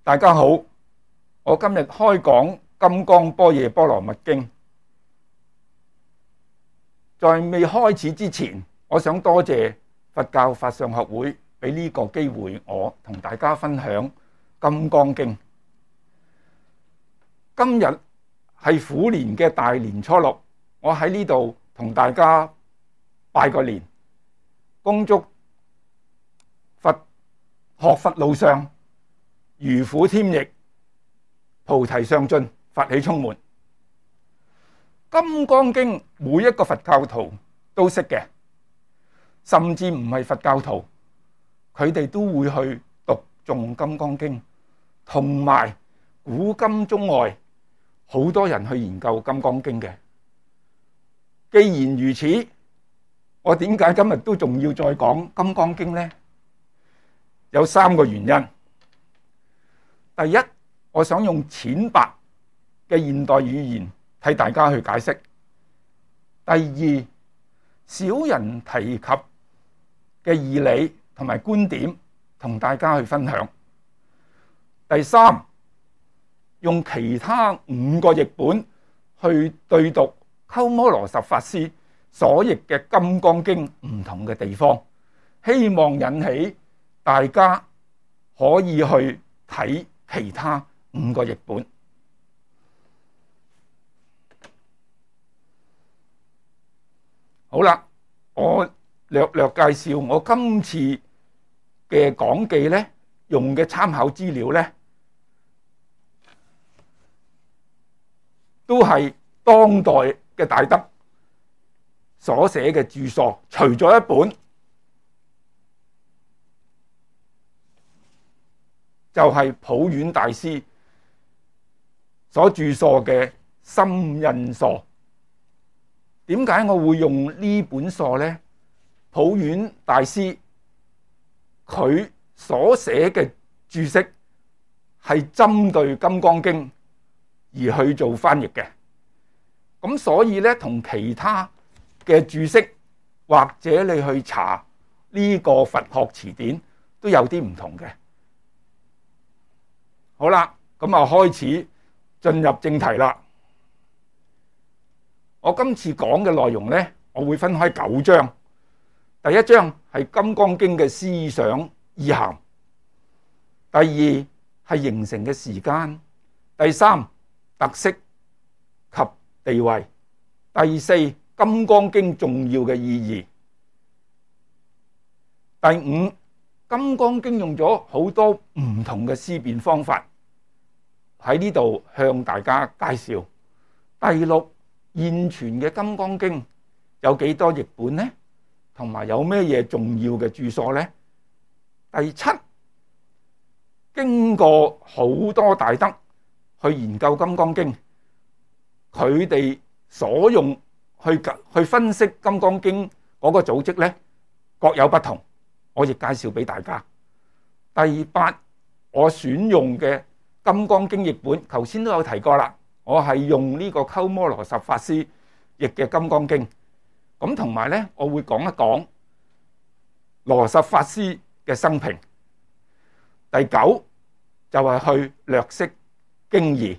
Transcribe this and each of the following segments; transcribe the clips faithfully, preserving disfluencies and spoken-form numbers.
大家好，我今日開講《金剛般若波羅蜜經》。在未開始之前，我想多謝佛教法相學會俾呢個機會我同大家分享《金剛經》。今日係虎年嘅大年初六，我喺呢度同大家拜個年，恭祝佛學佛路上如虎添翼，菩提上進，法喜充滿。金剛經每一個佛教徒都識嘅，甚至唔係佛教徒，佢哋都會去讀誦金剛經，同埋古今中外好多人去研究金剛經嘅。既然如此，我點解今日都仲要再講金剛經呢？有三個原因。第一，我想用淺白嘅現代語言替大家去解釋。第二，少人提及嘅義理同埋觀點同大家去分享。第三，用其他五個譯本去對讀鳩摩羅什法師所譯嘅《金剛經》唔同嘅地方，希望引起大家可以去睇其他五個譯本。好啦，我略略介紹我今次嘅講記咧，用嘅參考資料咧，都係當代嘅大德所寫嘅著作，除咗一本就係普遠大師所著作嘅《心印疏》。點解我會用呢本書呢？普遠大師佢所寫嘅注釋係針對《金剛經》而去做翻譯嘅，咁所以呢，同其他嘅注釋或者你去查呢個佛學詞典都有啲唔同嘅。好啦，咁啊開始進入正題啦。我今次講嘅內容呢，我會分開九章。第一章係《金剛經》嘅思想意涵，第二係形成嘅時間，第三特色及地位，第四《金剛經》重要嘅意義，第五《金剛經》用咗好多唔同嘅思辨方法，喺呢度向大家介紹。第六，現存嘅《金剛經》有幾多譯本呢？同埋有咩嘢重要嘅注疏呢？第七，經過好多大德去研究《金剛經》，佢哋所用去去分析《金剛經》嗰個組織呢，各有不同，我亦介紹俾大家。第八，我選用嘅《金剛經》譯本，頭先都有提過啦。我係用呢個鳩摩羅什法師譯嘅《金剛經》，咁同埋咧，我會講一講羅什法師嘅生平。第九就係去略釋經義。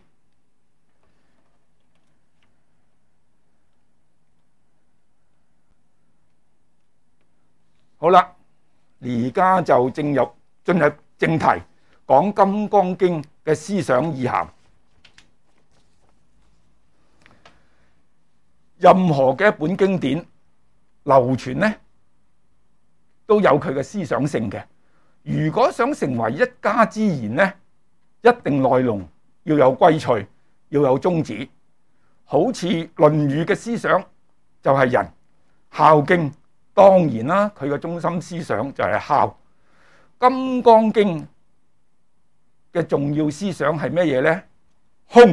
好啦，而家就進入進入正題，講《金剛經》嘅思想意涵。任何嘅一本經典流傳呢，都有佢嘅思想性嘅。如果想成為一家之言呢，一定內容要有歸趣，要有宗旨。好似《論語》嘅思想就係仁，孝經當然啦，佢嘅中心思想就係孝。《金剛經》嘅重要思想係咩嘢呢？空。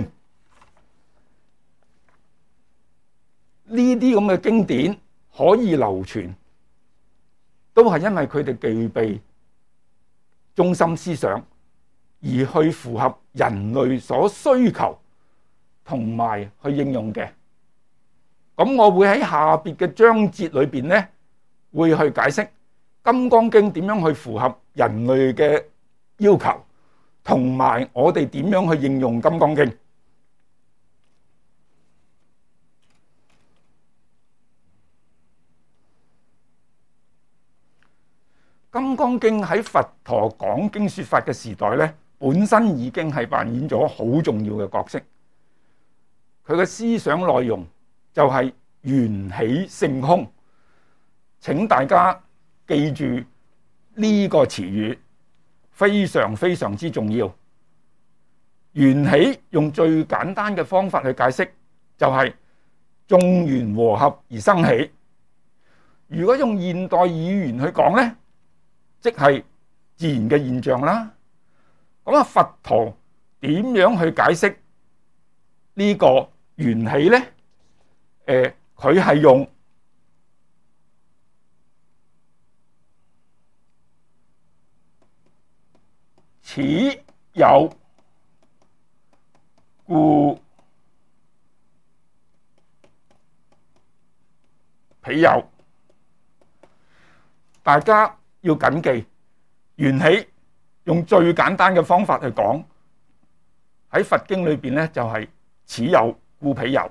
呢啲咁嘅經典可以流傳，都係因為佢哋具備中心思想，而去符合人類所需求同埋去應用嘅。咁我會喺下邊嘅章節裏邊呢，會去解釋《金剛經》點樣去符合人類嘅要求， 同埋我哋點樣去應用《金剛經》。《金剛經》喺佛陀講經說法嘅時代咧，本身已經係扮演咗好重要嘅角色。佢嘅思想內容就係緣起性空，請大家記住呢個詞語，非常非常之重要。緣起用最簡單嘅方法去解釋，就係眾緣和合而生起。如果用現代語言去講呢，即係自然嘅現象啦。咁啊，佛陀點樣去解釋呢個緣起呢？誒，佢係用此有故彼有。大家要謹記，緣起用最簡單嘅方法去講，喺佛經裏邊咧就係此有故彼有。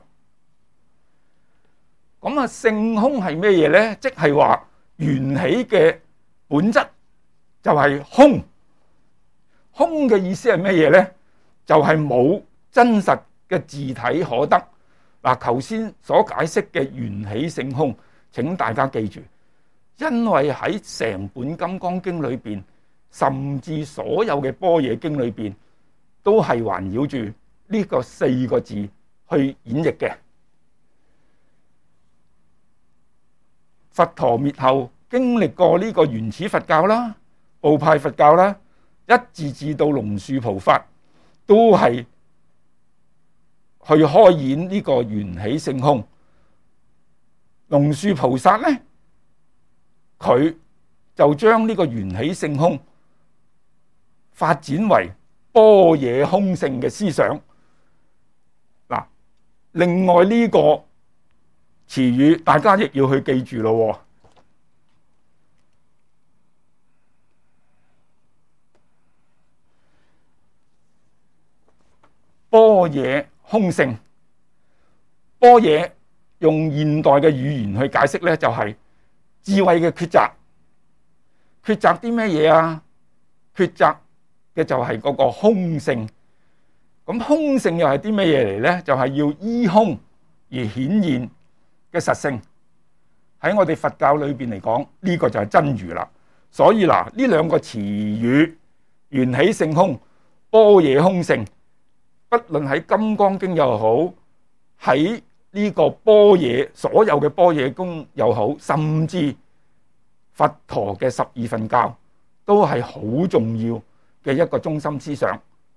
咁啊，性空係咩嘢咧？即係話緣起嘅本質就係空。空嘅意思係咩嘢咧？就係冇真實嘅自體可得。嗱，頭先所解釋嘅緣起性空，請大家記住。因為喺成本《金剛經》裏邊，甚至所有嘅般若經裏邊，都係環繞住呢個四個字去演繹嘅。佛陀滅後，經歷過呢個原始佛教啦、部派佛教啦，一直至到龍樹菩薩，都係去開演呢個緣起性空。龍樹菩薩呢，佢就將呢個緣起性空發展為般若空性嘅思想。嗱，另外呢個詞語大家亦要去記住咯。般若空性，般若用現代嘅語言去解釋咧，就係智慧嘅抉擇。抉擇啲咩嘢啊？抉擇嘅就係嗰個空性。咁空性又係啲咩嘢嚟咧？就係要依空而顯現嘅實性。喺我哋佛教裏邊嚟講，呢個就係真如啦。所以嗱，呢兩個詞語緣起性空、般若空性，不論喺《金剛經》又好，喺呢個般若所有嘅般若經又好，甚至佛陀嘅十二分教，都係好重要嘅一個中心思想。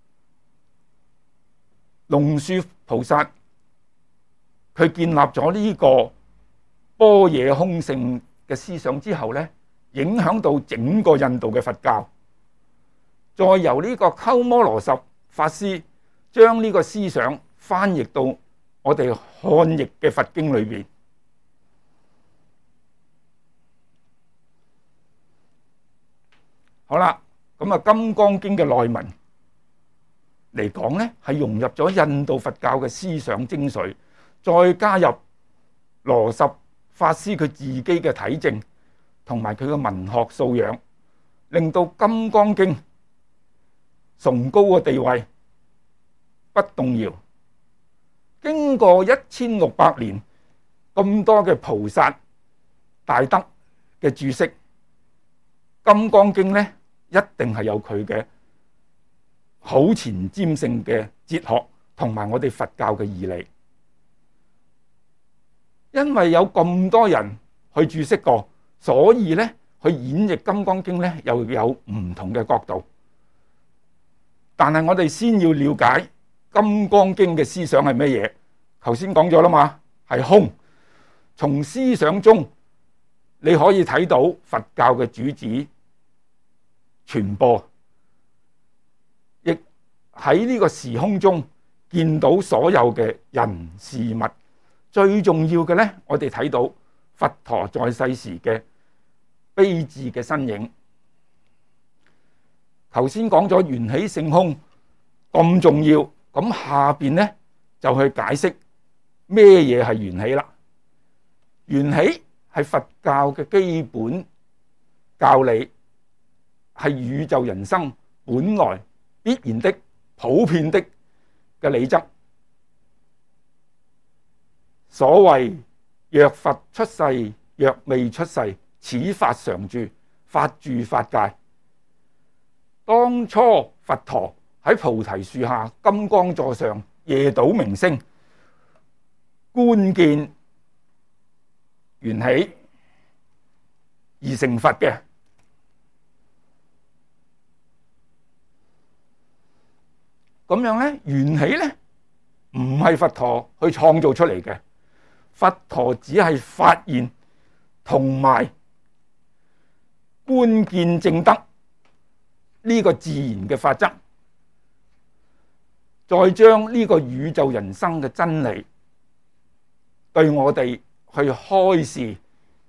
龍樹菩薩佢建立咗呢個般若空性嘅思想之後咧，影響到整個印度嘅佛教，再由呢個鳩摩羅什法師將呢個思想翻譯到我哋漢譯嘅佛經裏邊。好啦，咁啊《金剛經》嘅內文嚟講咧，係融入咗印度佛教嘅思想精髓，再加入羅什法師佢自己嘅體證同埋佢嘅文學素養，令到《金剛經》崇高嘅地位不動搖。經過一千六百年咁多嘅菩薩大德嘅注釋，《金剛經》咧一定係有佢嘅好前瞻性嘅哲學同埋我哋佛教嘅義理。因為有咁多人去注釋過，所以咧去演繹《金剛經》咧又有唔同嘅角度。但係我哋先要了解《金剛經》嘅思想係咩嘢？頭先講咗啦嘛，係空。從思想中你可以睇到佛教嘅主旨傳播，亦喺呢個時空中見到所有嘅人事物。最重要嘅咧，我哋睇到佛陀在世時嘅悲智嘅身影。 頭先講咗緣起性空咁重要，咁下邊咧就去解釋咩嘢係緣起啦。緣起係佛教嘅基本教理，係宇宙人生本來必然的、普遍的嘅理則。所謂若佛出世，若未出世，此法常住，法住法界。當初佛陀喺菩提樹下金剛座上夜睹明星，觀見緣起而成佛嘅。咁樣咧，緣起咧唔係佛陀去創造出嚟嘅，佛陀只係發現同埋觀見證得呢個自然嘅法則，再將呢個宇宙人生嘅真理對我哋去開示。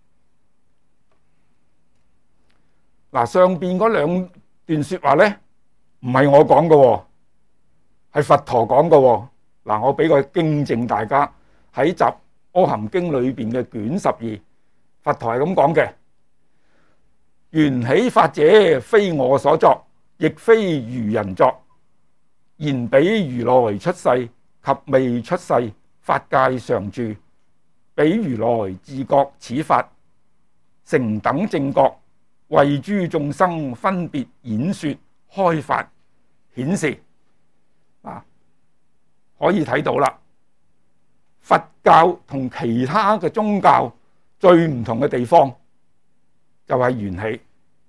嗱，上邊嗰兩段說話咧，唔係我講嘅，係佛陀講嘅。嗱，我俾個經證大家，喺《集阿含經》裏邊嘅卷十二，佛陀係咁講嘅：緣起法者，非我所作，亦非如人作。然彼如來出世及未出世，法界常住。彼如來自覺此法，成等正覺，為諸眾生分別演說開發顯示。啊，可以睇到啦，佛教同其他嘅宗教最唔同嘅地方就係緣起。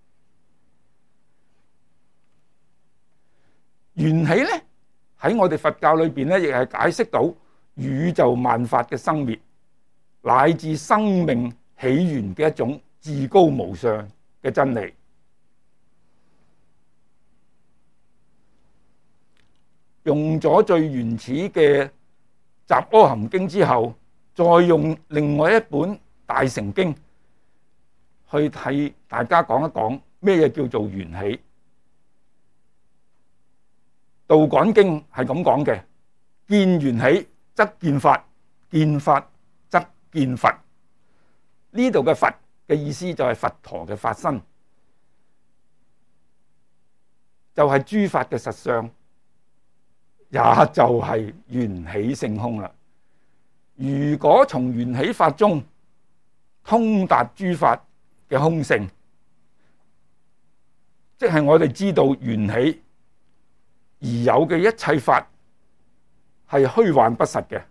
緣起咧喺我哋佛教裏邊咧，亦係解釋到宇宙萬法嘅生滅，乃至生命起源嘅一種至高無上嘅真理。用咗最原始嘅《集阿含經》之後，再用另外一本《大乘經》去替大家講一講咩嘢叫做緣起。道廣經係咁講嘅：見緣起則見法，見法則見佛。呢度嘅佛嘅意思就係佛陀嘅法身，就係諸法嘅實相，也就係緣起性空啦。如果從緣起法中通達諸法嘅空性，即係我哋知道緣起而有嘅一切法係虛幻不實嘅，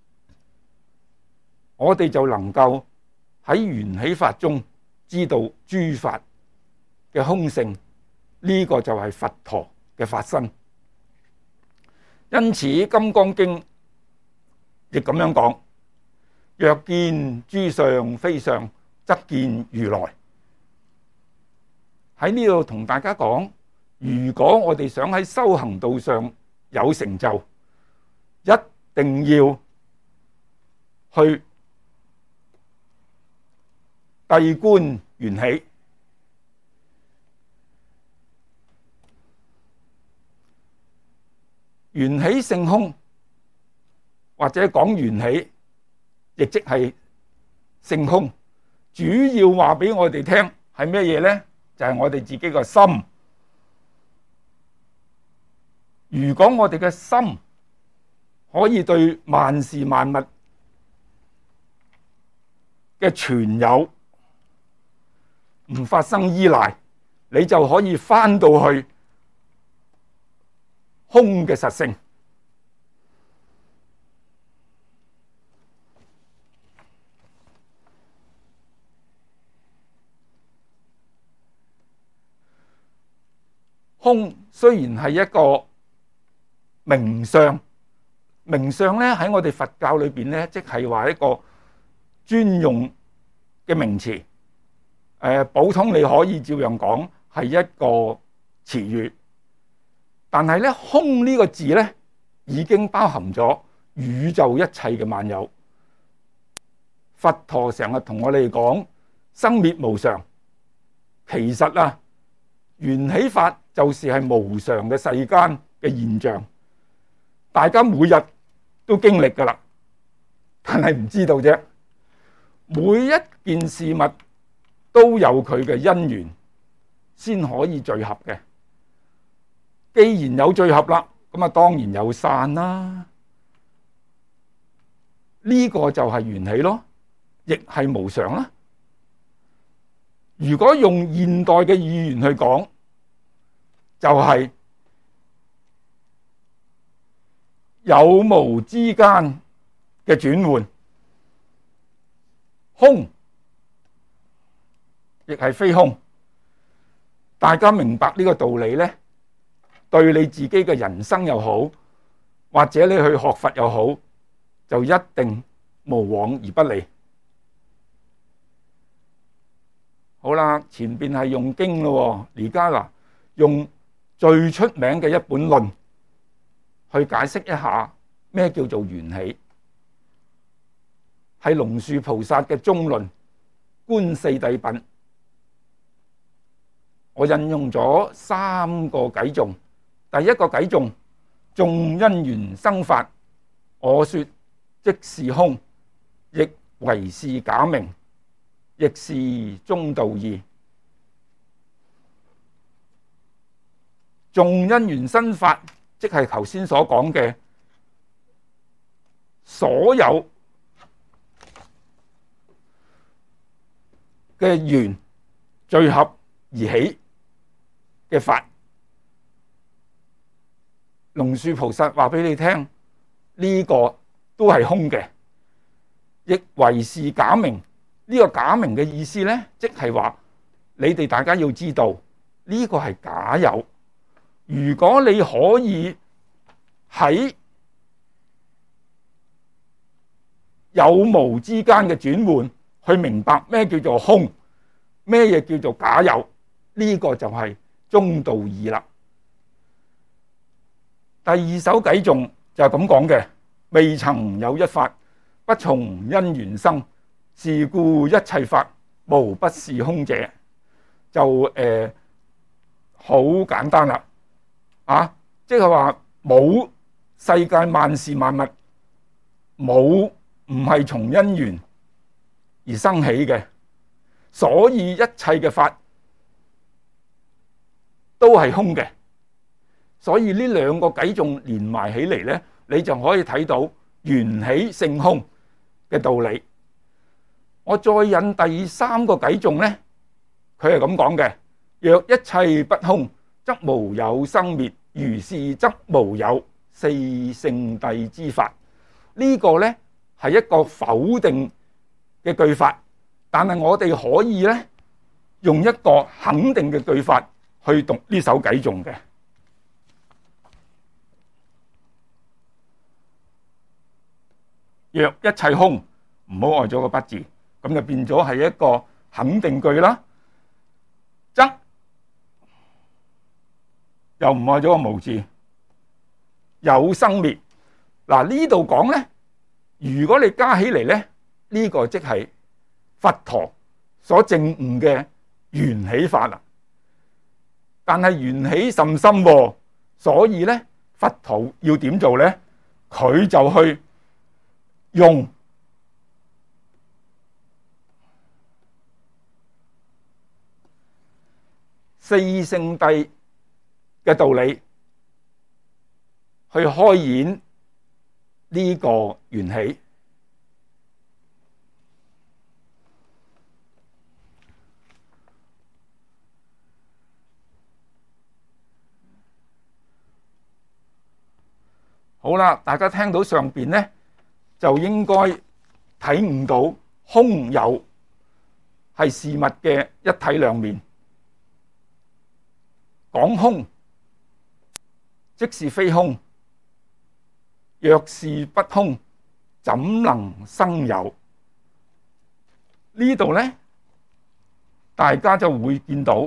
我哋就能夠喺緣起法中知道諸法嘅空性。呢個就係佛陀嘅法身。因此《金剛經》亦咁樣講：若見諸相非相，則見如來。喺呢度同大家講，如果我哋想喺修行道上有成就，一定要去諦觀緣起。緣起性空，或者講緣起，亦即係性空。主要話俾我哋聽係咩嘢呢？就係我哋自己個心。如果我哋嘅心可以對萬事萬物嘅存有唔發生依賴，你就可以返到去空嘅實性。空雖然係一個名相，名相咧喺我哋佛教裏邊咧，即係話一個專用嘅名詞。誒、呃，普通你可以照樣講係一個詞語，但係咧空呢個字咧已經包含咗宇宙一切嘅萬有。佛陀成日同我哋講生滅無常，其實啊緣起法就是係無常嘅世間嘅現象，大家每日都經歷噶啦，但係唔知道啫。每一件事物都有佢嘅因緣先可以聚合嘅。既然有聚合啦，咁啊當然有散啦。呢個就係緣起咯，亦係無常啦。如果用現代嘅語言去講，就係有無之間嘅轉換，空亦係非空。大家明白呢個道理呢，對你自己嘅人生又好，或者你去學佛又好，就一定無往而不利。好啦，前邊係用經咯，而家嗱用最出名嘅一本論去解釋一下咩叫做緣起，係龍樹菩薩嘅中論觀四諦品。我引用咗三個偈頌，第一個偈頌，眾因緣生法，我說即是空，亦為是假名，亦是中道義。眾因緣生法，即係頭先所講嘅所有嘅緣聚合而起嘅法。龍樹菩薩話俾你聽，呢個都係空嘅，亦為是假名。呢個假名嘅意思呢，即係話你哋大家要知道，呢個係假有。如果你可以喺有無之間嘅轉換去明白咩叫做空，咩嘢叫做假有，呢個就係中道義啦。第二首偈頌就係咁講嘅，未曾有一法不從因緣生，是故一切法無不是空者。就誒好、呃、簡單啦，啊，即係話冇世界萬事萬物冇唔係從因緣而生起嘅，所以一切嘅法都係空嘅。所以呢兩個偈頌連埋起嚟呢，你就可以睇到緣起性空嘅道理。我再引第三個偈頌呢，佢係咁講嘅：若一切不空，則無有生滅；如是則無有四聖諦之法。呢個呢係一個否定嘅句法，但係我哋可以呢用一個肯定嘅句法去讀呢首偈頌嘅。若一切空，唔好愛咗個不字，咁就變咗係一個肯定句啦。則又唔愛咗個無字，有生滅。嗱，呢度講咧，如果你加起嚟咧，呢個即係佛陀所證悟嘅緣起法啦。但係緣起甚深喎，所以咧佛陀要點做咧？佢就去用四聖諦嘅道理去開演呢個緣起。好啦，大家聽到上邊呢，就應該睇悟到空有係事物嘅一體兩面。講空即是非空，若是不空，怎能生有？呢度呢，大家就會見到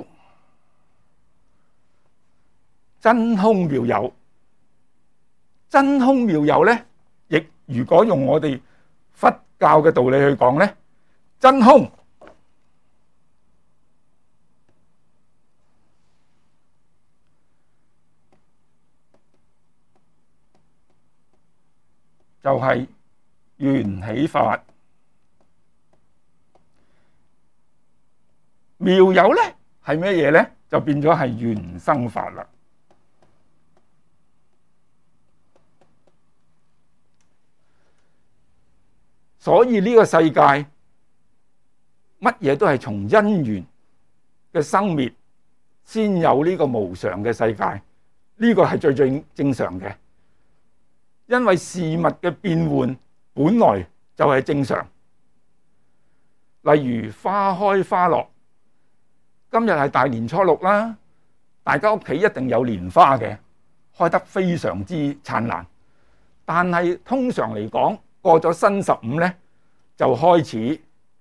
真空妙有。真空妙有呢，亦如果用我哋佛教嘅道理去講呢，真空就係緣起法。妙有咧係咩嘢咧？就變咗係緣生法啦。所以呢個世界乜嘢都係從因緣嘅生滅先有呢個無常嘅世界，呢個係最最正常嘅。因為事物嘅變換本來就係正常。例如花開花落，今日係大年初六啦，大家屋企一定有蓮花嘅，開得非常之燦爛。但係通常嚟講，過咗新十五咧，就開始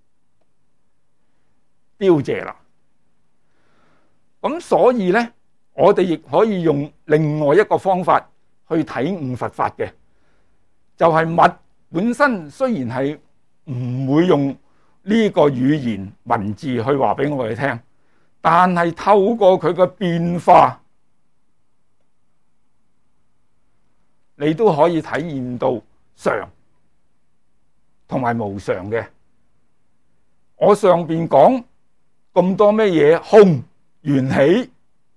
凋謝啦。咁所以咧，我哋亦可以用另外一個方法去體悟佛法嘅，就係物本身雖然係唔會用呢個語言文字去話俾我哋聽，但係透過佢嘅變化，你都可以體驗到常同埋無常嘅。我上邊講咁多咩嘢空緣起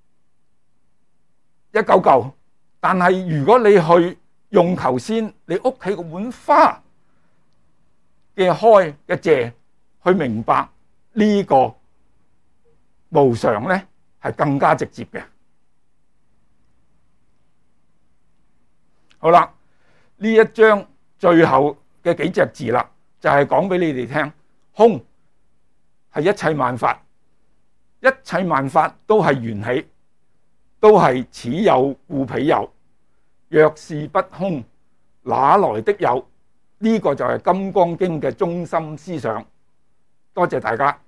一嚿嚿，但係如果你去用頭先你屋企個碗花嘅開嘅謝去明白呢個無常咧，係更加直接嘅。好啦，呢一章最後嘅幾隻字啦，就係講俾你哋聽，空係一切萬法，一切萬法都係緣起，都係此有故彼有，若是不空，哪來的有？呢個就係《金剛經》嘅中心思想。多謝大家。